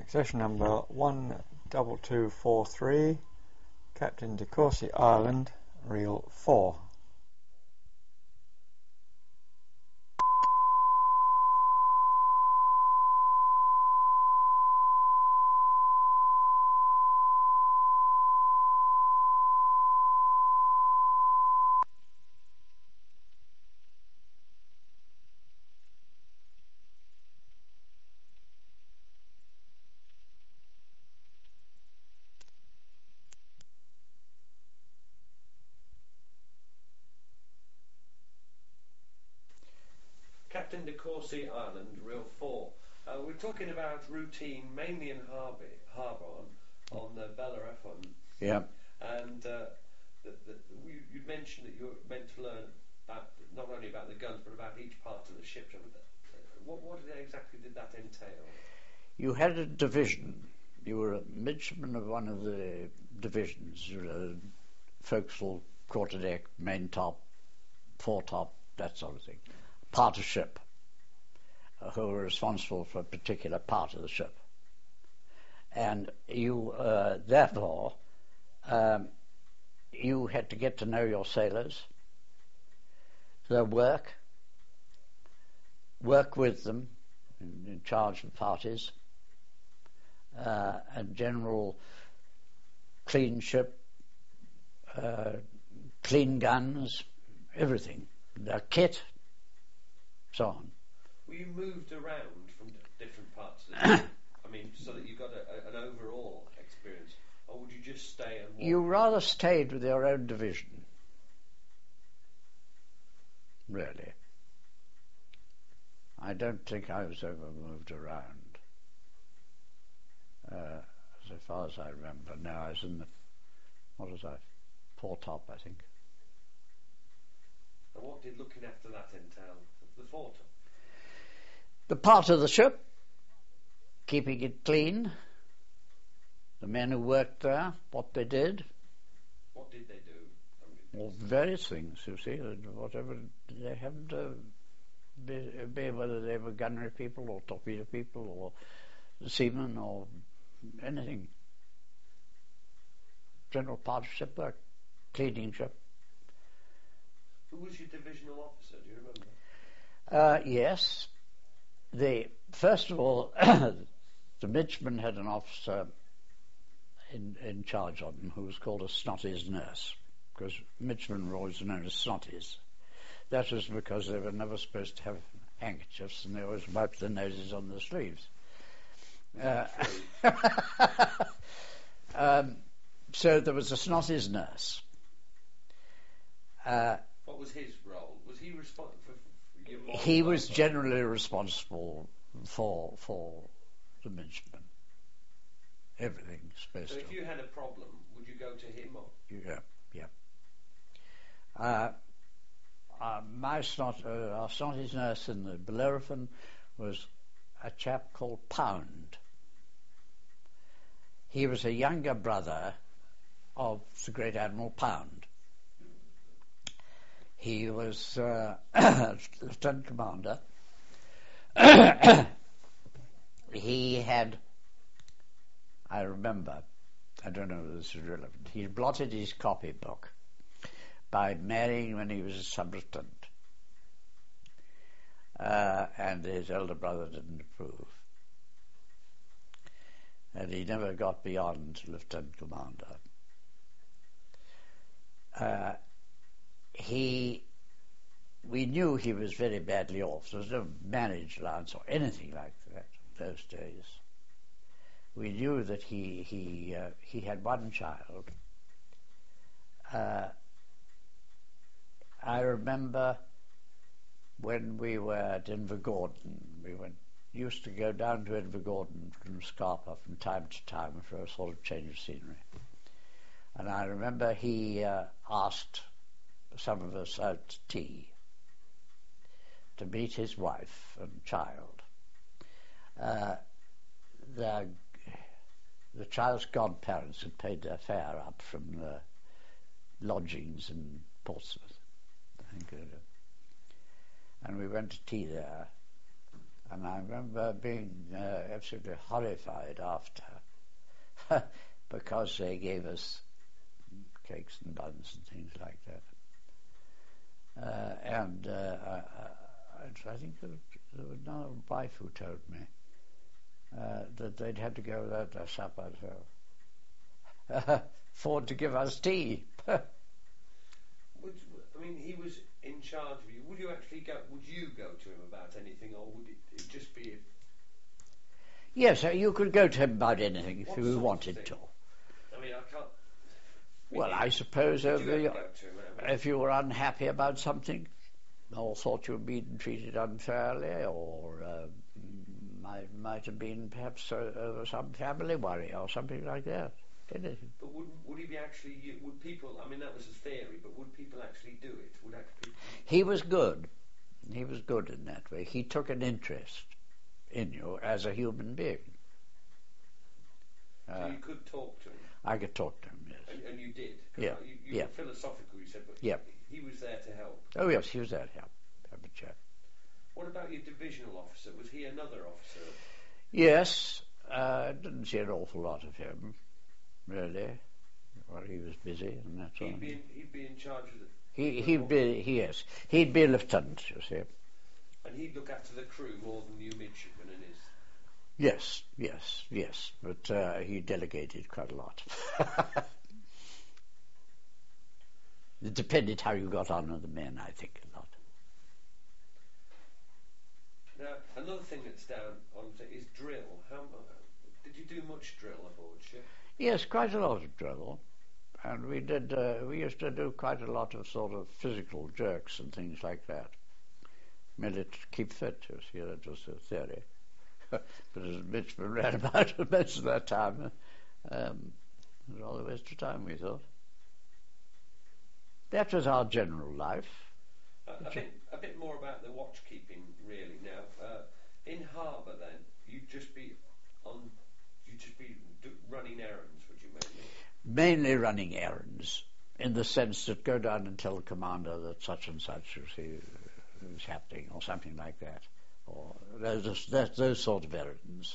Accession number 12243, Captain de Courcy, Ireland, reel 4. Captain de Courcy, Ireland, reel 4. We're talking about routine, mainly in Harbour on the Bellerophon. Yeah. And you'd mentioned that you were meant to learn about, not only about the guns, but about each part of the ship. What exactly did that entail? You had a division. You were a midshipman of one of the divisions, forecastle, quarterdeck, main top, foretop, that sort of thing. Part of ship, who were responsible for a particular part of the ship. And you, therefore, you had to get to know your sailors, their work with them, in charge of parties, and general clean ship, clean guns, everything, their kit, so on. Well, you moved around from different parts of the ship, I mean, so that you got an overall experience, or would you just stay and walk? You rather stayed with your own division, really. I don't think I was ever moved around, so far as I remember. No, I was in the, foretop, I think. And what did looking after that entail? The foretop? The part of the ship, keeping it clean, the men who worked there, what they did. What did they do? Well, various things, you see, whatever they happened to be, whether they were gunnery people or torpedo people or seamen or anything. General part of ship work, cleaning ship. Who was your divisional officer, do you remember? Yes. First of all, the midshipman had an officer in charge of them who was called a snotty's nurse, because midshipmen were always known as snotties. That was because they were never supposed to have handkerchiefs and they always wiped their noses on their sleeves. So there was a snotty's nurse. What was his role? Was he responsible for your role? He was generally responsible for the midshipman. Everything supposed to. So if you had a problem, would you go to him? Or? Yeah. Our snotty's nurse in the Bellerophon was a chap called Pound. He was a younger brother of the great Admiral Pound. He was lieutenant commander. He had, I remember, I don't know if this is relevant, he blotted his copybook by marrying when he was a sub-lieutenant. And his elder brother didn't approve. And he never got beyond lieutenant commander. We knew he was very badly off. There was no marriage allowance or anything like that in those days. We knew that he had one child. I remember when we were at Invergordon, used to go down to Invergordon from Scapa from time to time for a sort of change of scenery. And I remember he asked some of us out to tea to meet his wife and child. The child's godparents had paid their fare up from the lodgings in Portsmouth, I think. And we went to tea there. And I remember being absolutely horrified after because they gave us cakes and buns and things like that. I think there was another wife who told me that they'd had to go without their supper, so afford to give us tea. He was in charge of you. Would you actually go? Would you go to him about anything, or would it just be? Yes, you could go to him about anything if you wanted to. I can't. Well, I suppose if you were unhappy about something, or thought you were being treated unfairly, or might have been perhaps over some family worry or something like that. Anything. But would he be actually? Would people? That was a theory, but would people actually do it? He was good. He was good in that way. He took an interest in you as a human being. So you could talk to him. I could talk to him. Yes. And you did. Yeah. You were philosophical. You said, but he was there to help. Oh yes, he was there to help. Have a chat. What about your divisional officer? Was he another officer? Yes. I didn't see an awful lot of him. Really? Well, he was busy and that sort of thing. He'd be in charge of the... Yes. He'd be a lieutenant, you see. And he'd look after the crew more than you midshipmen and his... Yes. But he delegated quite a lot. It depended how you got on with the men, I think, a lot. Now, another thing that's down on is drill. Did you do much drill aboard ship? Yes, quite a lot of drill, and we did. We used to do quite a lot of sort of physical jerks and things like that. Merely to keep fit, you see. That was the theory. But as Mitchman ran about most of that time, it was all a waste of time, we thought. That was our general life. A bit more about the watchkeeping, really. Now, in harbour, then you'd just be running errands, would you mainly running errands, in the sense that go down and tell the commander that such and such, you see, is happening, or something like that, or those sort of errands,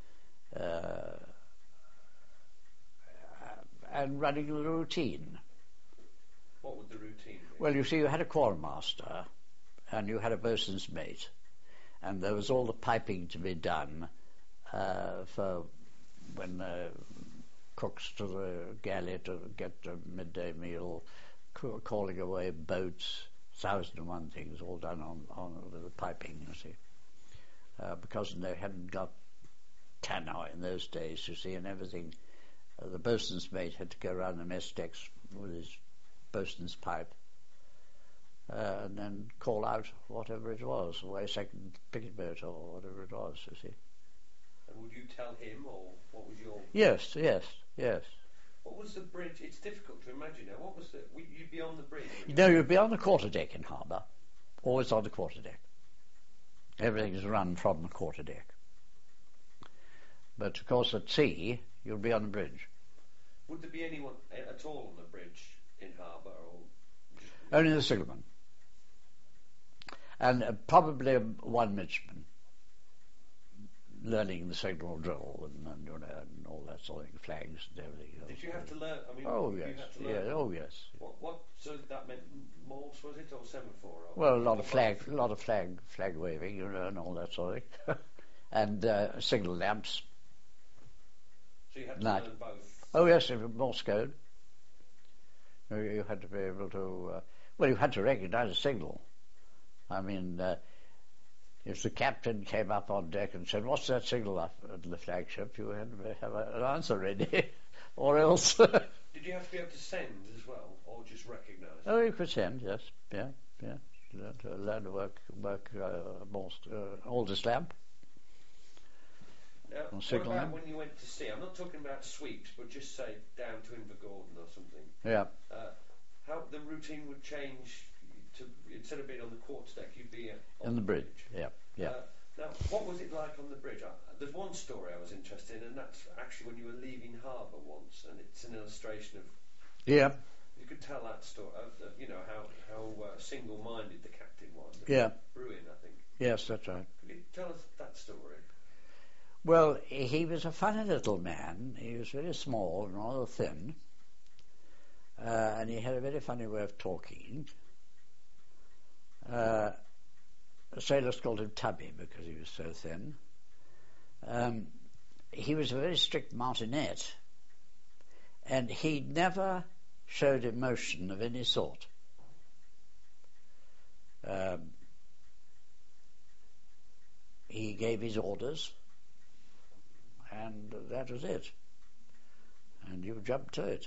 and running the routine. What would the routine be? Well, you see, you had a quartermaster, and you had a boatswain's mate, and there was all the piping to be done for when cooks to the galley to get the midday meal, calling away boats, 1,001 things, all done on with the piping, you see. Because they hadn't got tannoy in those days, you see, and everything. The boatswain's mate had to go around the mess decks with his boatswain's pipe and then call out whatever it was, away second picket boat or whatever it was, you see. And would you tell him, or what was your... Yes. What was the bridge? It's difficult to imagine now. What was the... You'd be on the bridge? No, you'd be on the quarterdeck in harbour. Always on the quarterdeck. Everything is run from the quarterdeck. But, of course, at sea, you'll be on the bridge. Would there be anyone at all on the bridge in harbour? Or just... Only the signalman. And probably one midshipman, learning the signal drill and all that sort of thing, flags and everything else. Did you have to learn? You had to learn. Yes. What? So that meant Morse, was it, or semaphore? Or well, a lot of flag waving, and all that sort of thing, and signal lamps. So you had to learn both. Oh yes, Morse code. You had to be able to. You had to recognise a signal. I mean, if the captain came up on deck and said, "What's that signal up at the flagship?" you had to have an answer ready, or else. Did you have to be able to send as well, or just recognise? Oh, you could send, yes, yeah. Learn to work Morse, Aldous lamp. Now, what about when you went to sea? I'm not talking about sweeps, but just say down to Invergordon or something. Yeah. How the routine would change to, instead of being on the quarterdeck, you'd be on the bridge. Yeah. Now, what was it like on the bridge? There's one story I was interested in, and that's actually when you were leaving harbour once, and it's an illustration of... Yeah. You could tell that story, how single-minded the captain was. Yeah. Bruin, I think. Yes, that's right. Could you tell us that Well, he was a funny little man. He was very small and rather thin, and he had a very funny way of talking. Sailors called him Tubby because he was so thin. He was a very strict martinet, and he never showed emotion of any sort. He gave his orders, and that was it. And you jumped to it.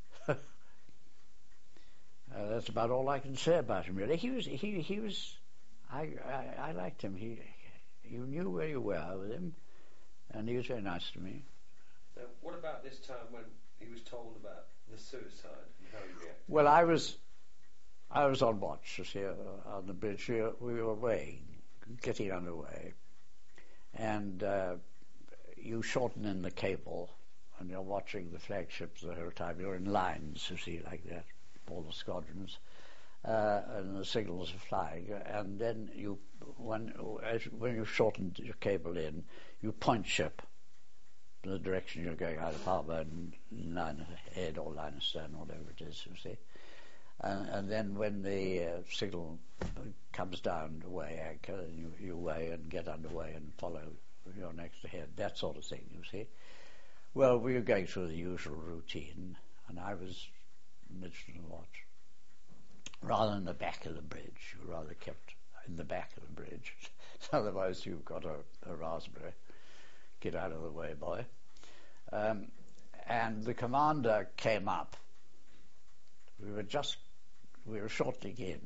That's about all I can say about him, really. He was. I liked him. You knew where you were with him, and he was very nice to me. Now, what about this time when he was told about the suicide and how he reacted? Well, I was on watch, you see, on the bridge. We were away, getting underway, and you shorten in the cable, and you're watching the flagships the whole time. You're in lines, you see, like that, all the squadrons, and the signals are flying. And then when you shorten your cable in, you point ship in the direction you're going out of harbour, and line ahead or line astern, whatever it is, you see. And then when the signal comes down to weigh anchor, and you weigh and get underway and follow your next ahead, that sort of thing, you see. Well, we were going through the usual routine, and I was midshipman of the watch. Rather in the back of the bridge, you rather kept in the back of the bridge. Otherwise you've got a raspberry. Get out of the way, boy. And the commander came up. We were shortly in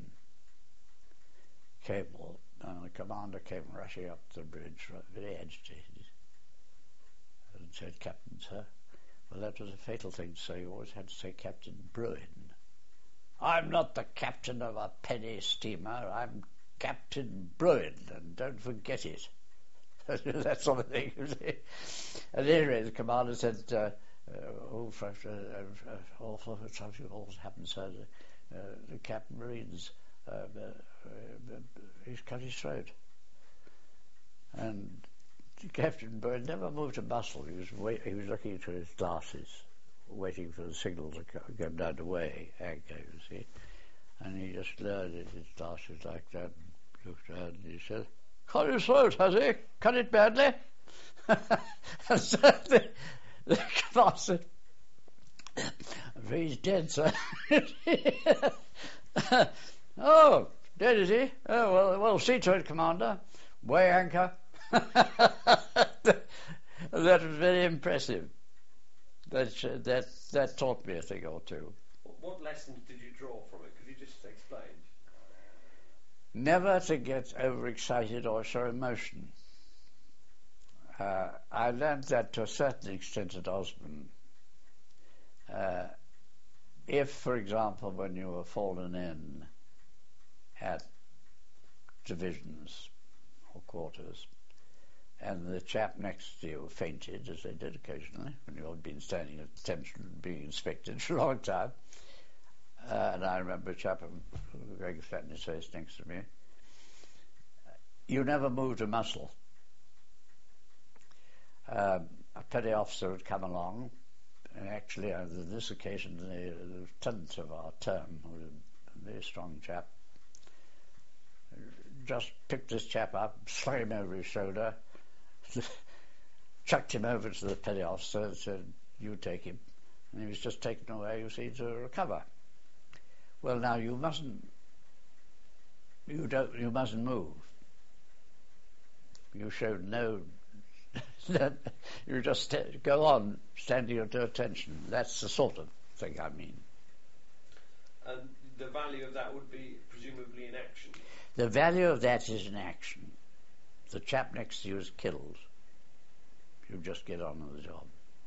cable, and the commander came rushing up the bridge, very agitated, and said, "Captain, sir." Well, that was a fatal thing to say. You always had to say Captain Bruin. "I'm not the captain of a penny steamer. I'm Captain Bruin, and don't forget it." That sort of thing, you see. At any rate, the commander said, something always happens, sir. The Captain Bruin's, he's cut his throat. And Captain Bruin never moved a muscle. He was looking through his glasses, waiting for the signal to go down to weigh anchor, you see. And he just leered at his glasses like that and looked around and he said, "Cut his throat, has he? Cut it badly?" And so the commander said, "He's dead, sir." "Oh, dead, is he? Oh, well, see to it, Commander. Weigh anchor." That was very impressive. That taught me a thing or two. What lessons did you draw from it? Could you just explain? Never to get overexcited or show emotion. I learned that to a certain extent at Osborne. If, for example, when you were fallen in at divisions or quarters, and the chap next to you fainted, as they did occasionally, when you've been standing at attention being inspected for a long time, and I remember a chap going flat in his face next to me, you never moved a muscle. A petty officer would come along, and actually on this occasion the lieutenant of our term, who was a very strong chap, just picked this chap up, slung him over his shoulder, chucked him over to the petty officer and said, "You take him." And he was just taken away, you see, to recover. Well, now you mustn't move. You showed no you just go on standing at attention. That's the sort of thing I mean. And the value of that would be presumably in action. The value of that is in action. The chap next to you is killed. You just get on with the job.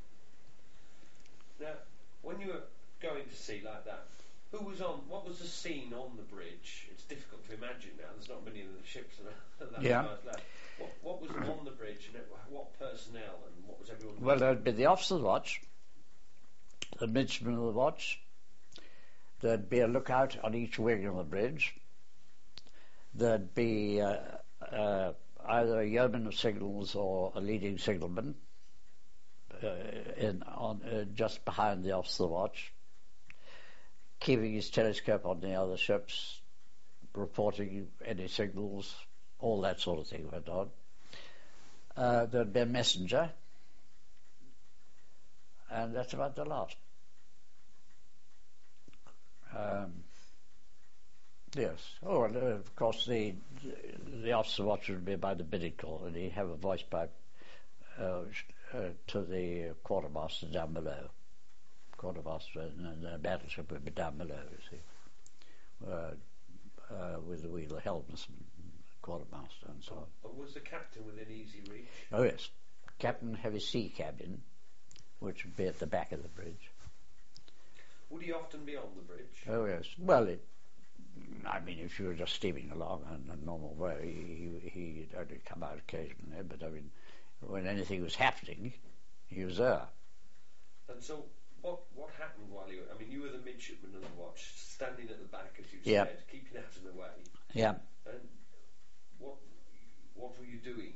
Now, when you were going to sea like that, what was the scene on the bridge? It's difficult to imagine now. There's not many of the ships that left. What was on the bridge, and what personnel, and what was everyone doing? Well, there'd be the officer's watch, the midshipman of the watch. There'd be a lookout on each wing of the bridge. There'd be a either a yeoman of signals or a leading signalman just behind the officer watch, keeping his telescope on the other ships, reporting any signals, all that sort of thing went on. There'd be a messenger, and that's about the lot. Yes. Oh, and of course the officer watch would be by the binnacle, and he'd have a voice pipe to the quartermaster down below. Quartermaster and the battleship would be down below, you see, with the wheel of helmsman, quartermaster, and so on. But was the captain within easy reach? Oh yes, captain have his sea cabin, which would be at the back of the bridge. Would he often be on the bridge? Oh yes. Well, if you were just steaming along in a normal way, he'd only come out occasionally. But when anything was happening, he was there. And so, what happened while you? You were the midshipman of the watch, standing at the back, as you said, keeping out of the way. Yeah. And what were you doing?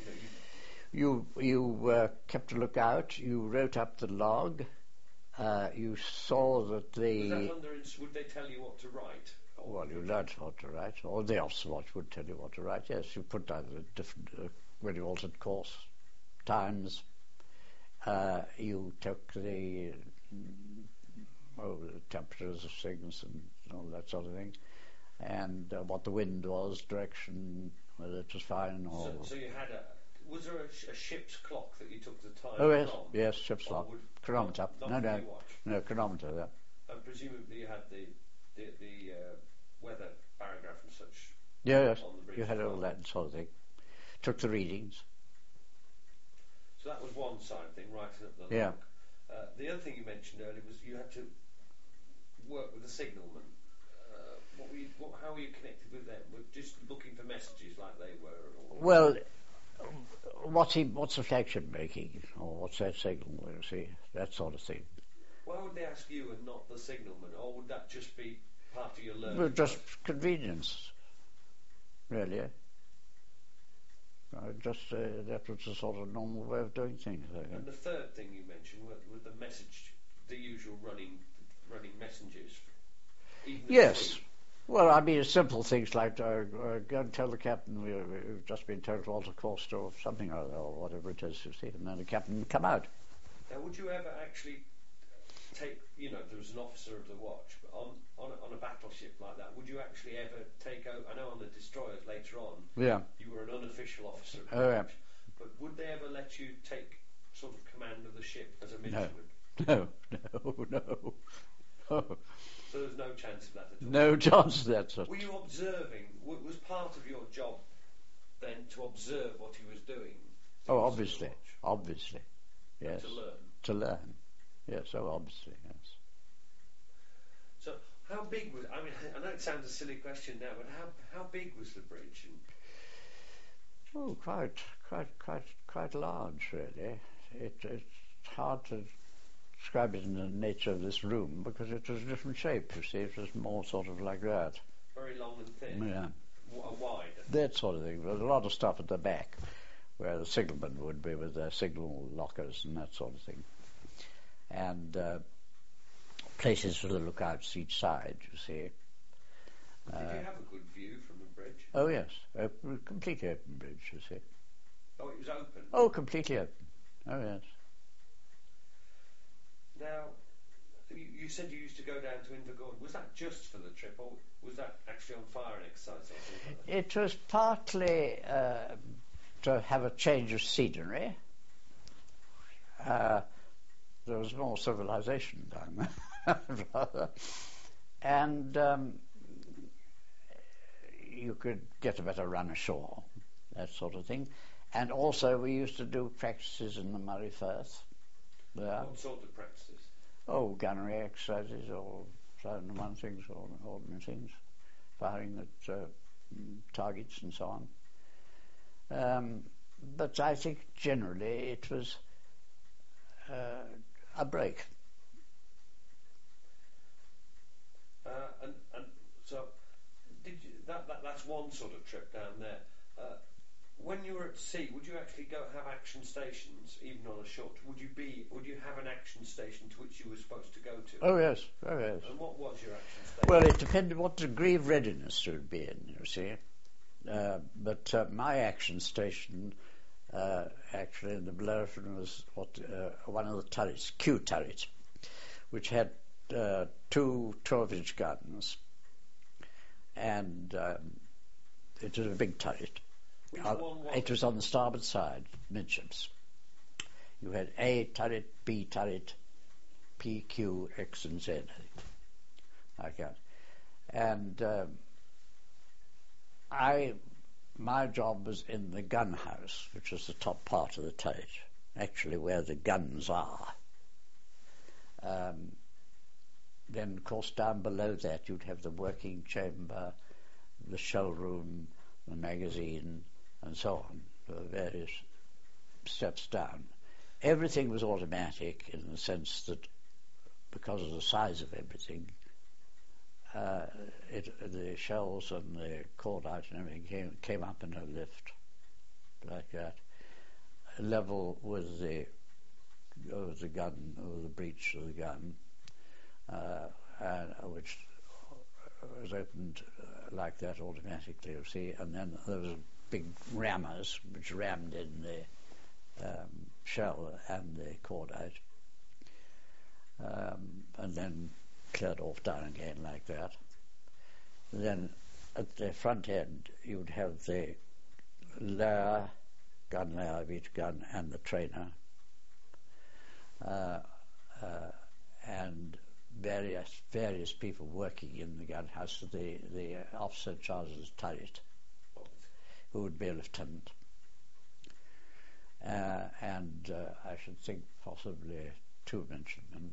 You kept a lookout. You wrote up the log. You saw that the... Was that would they tell you what to write? Well, you learned what to write, or the officer watch would tell you what to write. Yes, you put down the different, when you altered course, times. You took the temperatures of things and all that sort of thing, and what the wind was, direction, whether it was fine or... So you had was there a ship's clock that you took the time from? Yes, ship's clock. Chronometer. No, chronometer, yeah. And presumably you had the weather paragraph and such. Yes, on the bridge you had all that sort of thing. Took the readings. So that was one side thing, writing up the yeah. log. The other thing you mentioned earlier was you had to work with the signalman. How were you connected with them? Were just looking for messages like they were? Well, what's the flagship making, or what's that signal? You see, that sort of thing. Why would they ask you and not the signalman, or would that just be part of your learning? Well, just convenience, really. That was the sort of normal way of doing things. And the third thing you mentioned was the message, the usual running messengers. Yes. Well, simple things like go and tell the captain we've just been told to alter course or something or whatever it is, you see, and then the captain would come out. Now, would you ever actually take, there was an officer of the watch, but on a battleship like that, would you actually ever take over? I know on the destroyers later on, you were an unofficial officer of the watch, but would they ever let you take sort of command of the ship as a midshipman? No. So there's no chance of that at all? No chance of that. Were you observing? Was part of your job then to observe what he was doing? Oh, obviously. Yes. To learn? Yes, obviously, yes. So how big was... I know it sounds a silly question now, but how big was the bridge? Oh, quite large, really. It's hard to describe it in the nature of this room because it was a different shape, you see. It was more sort of like that. Very long and thin? Yeah. Wide? That sort of thing. There's a lot of stuff at the back where the signalmen would be with their signal lockers and that sort of thing. And places for the lookouts each side, you see. Did you have a good view from the bridge? Oh, yes. A completely open bridge, you see. Oh, it was open? Oh, completely open. Oh, yes. Now, you said you used to go down to Invergordon. Was that just for the trip, or was that actually on firing exercise or something like that? It was partly to have a change of scenery. There was more civilization down there, rather. And you could get a better run ashore, that sort of thing. And also we used to do practices in the Murray Firth. What sort of practices? Oh, gunnery exercises or one things or ordinary things, firing at targets and so on. But I think generally it was a break. And so, did you, that's one sort of trip down there. When you were at sea, would you actually go have action stations, even on a short? Would you have an action station to which you were supposed to go to? Oh yes. And what was your action station? Well, it depended what degree of readiness you would be in, you see. But my action station, actually in the Bellerophon, was one of the turrets, Q turret, which had 2 12-inch guns, and it was a big turret. Which one was it was on the starboard side, midships. You had A turret, B turret, P, Q, X, and Z, like that. And my job was in the gun house, which was the top part of the turret, actually where the guns are. Then, of course, down below that you'd have the working chamber, the shell room, the magazine, and so on, the various steps down. Everything was automatic in the sense that, because of the size of everything, the shells and the cordite and everything came up in a lift, like that, level with the gun, or the breech of the gun, which was opened like that automatically, you see, and then there was big rammers which rammed in the shell and the cordite, and then cleared off down again like that. Then at the front end you would have the gun layer of each gun and the trainer, and various people working in the gun house. The officer in charge of the turret, who would be a lieutenant, and I should think possibly 2 midshipmen.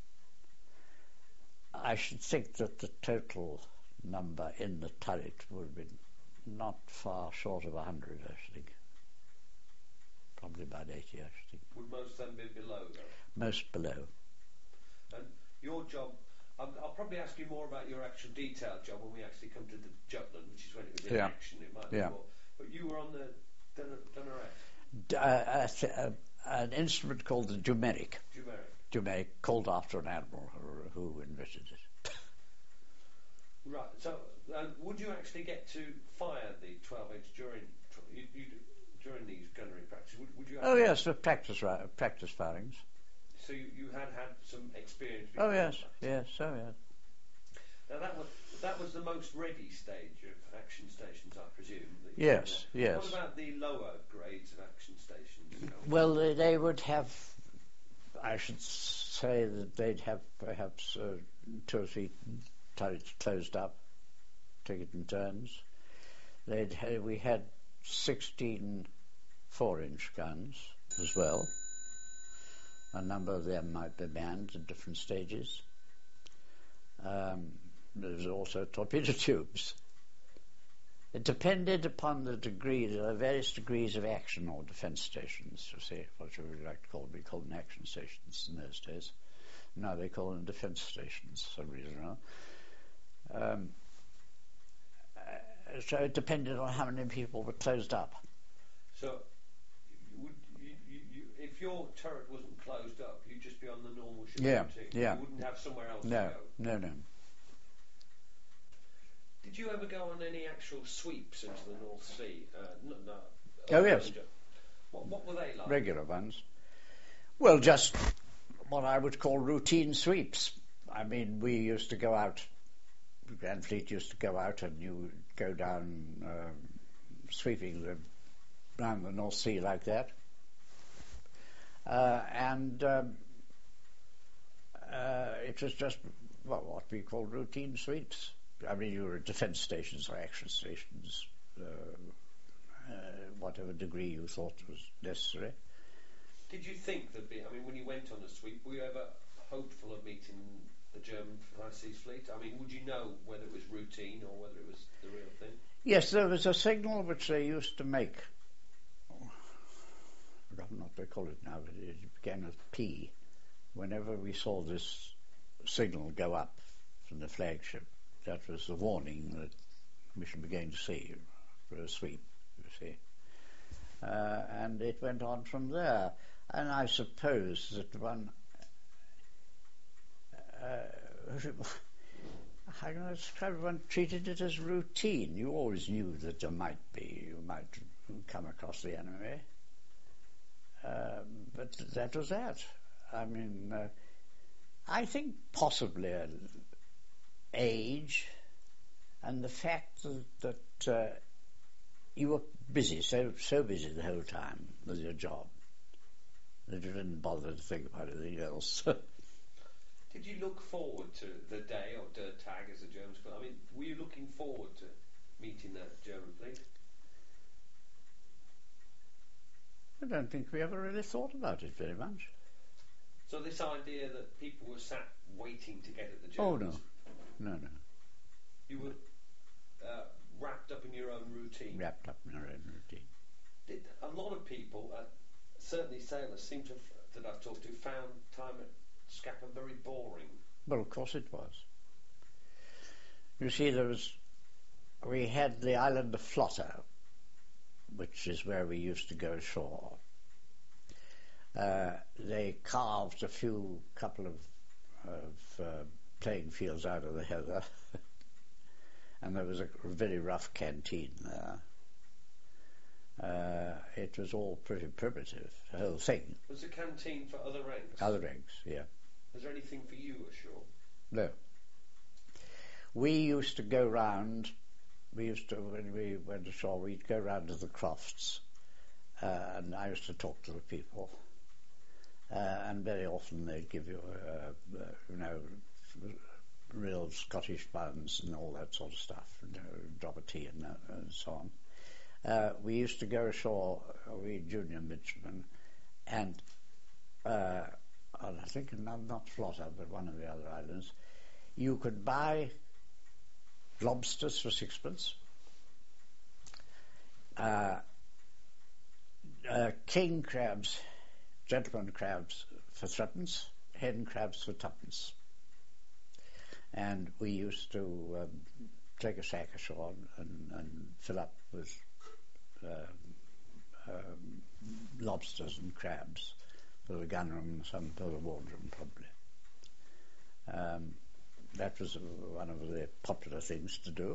I should think that the total number in the turret would have been not far short of 100, I should think. Probably about 80, I should think. Would most of them be below, though? Most below. And your job, I'll probably ask you more about your actual detailed job when we actually come to the Jutland, which is when it was in action. It might be more. But you were on the Dunnerette. An instrument called the Jumeric. Jumeric, called after an admiral who invented it. Right. So, would you actually get to fire the 12-inch during these gunnery practices? Would you? Oh yes, for practice firings. So you had some experience. Oh yes. Now that was the most ready stage of action stations, I presume. Yes. What about the lower grades of action stations? Well, they would have. I should say that they'd have perhaps 2 or 3 turrets closed up, take it in turns. We had 16 4-inch guns as well. A number of them might be manned at different stages. There was also torpedo tubes. It depended upon the degree. There are various degrees of action or defence stations, you see, what you would like to call. We called them action stations in those days. Now they call them defence stations for some reason or other. So it depended on how many people were closed up. So, if your turret wasn't closed up, you'd just be on the normal ship routine? Yeah. You wouldn't have somewhere else to go? No. Did you ever go on any actual sweeps into the North Sea? Oh yes. What were they like? Regular ones. Well, just what I would call routine sweeps. I mean, we used to go out, Grand Fleet used to go out, and you would go down sweeping around the North Sea like that. It was just what we call routine sweeps. I mean, you were at defence stations or action stations, whatever degree you thought was necessary. Did you think there'd be, when you went on a sweep, were you ever hopeful of meeting the German High Seas Fleet? Would you know whether it was routine or whether it was the real thing? Yes, there was a signal which they used to make. I've forgotten what they call it now, but it began with P. Whenever we saw this signal go up from the flagship, that was the warning that we should be going to sea for a sweep, you see. and it went on from there. And I suppose that one, how can I describe it? One treated it as routine. You always knew that you might come across the enemy. But that was that. I mean, I think possibly age and the fact that you were busy, so busy the whole time with your job that you didn't bother to think about anything else. Did you look forward to the day, or Der Tag as the Germans call it? I mean, were you looking forward to meeting that German fleet? I don't think we ever really thought about it very much. So this idea that people were sat waiting to get at the Germans... Oh, no. You were wrapped up in your own routine. Wrapped up in our own routine. A lot of people, certainly sailors, seem to that I've talked to, found time at Scapa very boring. Well, of course it was. You see, we had the island of Flotta, which is where we used to go ashore. They carved a couple of playing fields out of the heather, and there was a very rough canteen there. It was all pretty primitive, the whole thing. Was the canteen for other ranks? Other ranks, yeah. Was there anything for you ashore? No. We used to go round, when we went ashore, we'd go round to the crofts, and I used to talk to the people, and very often they'd give you, real Scottish buns and all that sort of stuff, drop of tea and so on. We used to go ashore, we junior midshipmen, and I think not Flotta, but one of the other islands, you could buy lobsters for 6pence, king crabs, gentleman crabs for 3pence, hen crabs for 2pence. And we used to take a sack ashore and fill up with lobsters and crabs for the gunroom and some for the wardroom, probably. That was one of the popular things to do.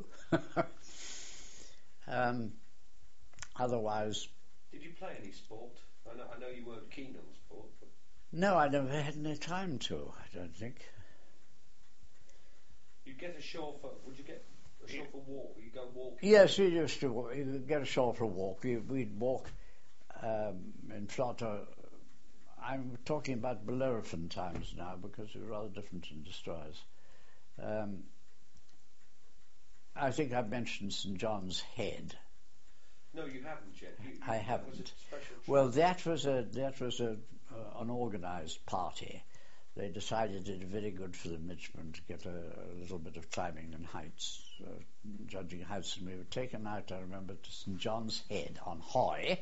Otherwise... Did you play any sport? I know you weren't keen on sport. But... No, I never had any time to, I don't think. You'd get ashore for... Would you get ashore for a walk? You'd go walking? Yes, we used to walk. You'd get ashore for a walk. We'd walk in Flotta. I'm talking about Bellerophon times now because they were rather different in destroyers. I think I've mentioned St. John's Head. No, you haven't yet. I haven't. Was a special trip. Well, that was an organised party. They decided it was very good for the midshipmen to get a little bit of climbing and heights, judging heights, and we were taken out, I remember, to St. John's Head on Hoy,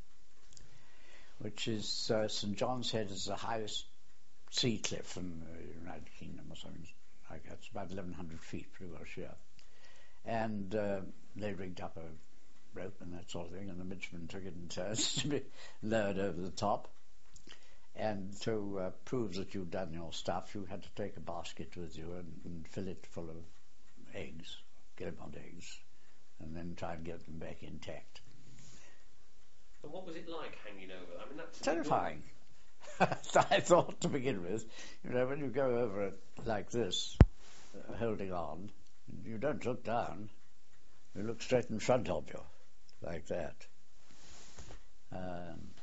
which is St. John's Head is the highest sea cliff in the United Kingdom or something like that. It's about 1,100 feet, pretty well sheer. And they rigged up a rope and that sort of thing, and the midshipmen took it in turns to be lowered over the top. And to prove that you'd done your stuff, you had to take a basket with you and fill it full of eggs, Guillemot eggs, and then try and get them back intact. And what was it like hanging over? I mean, that's terrifying. I thought to begin with, when you go over it like this, holding on, you don't look down. You look straight in front of you, like that.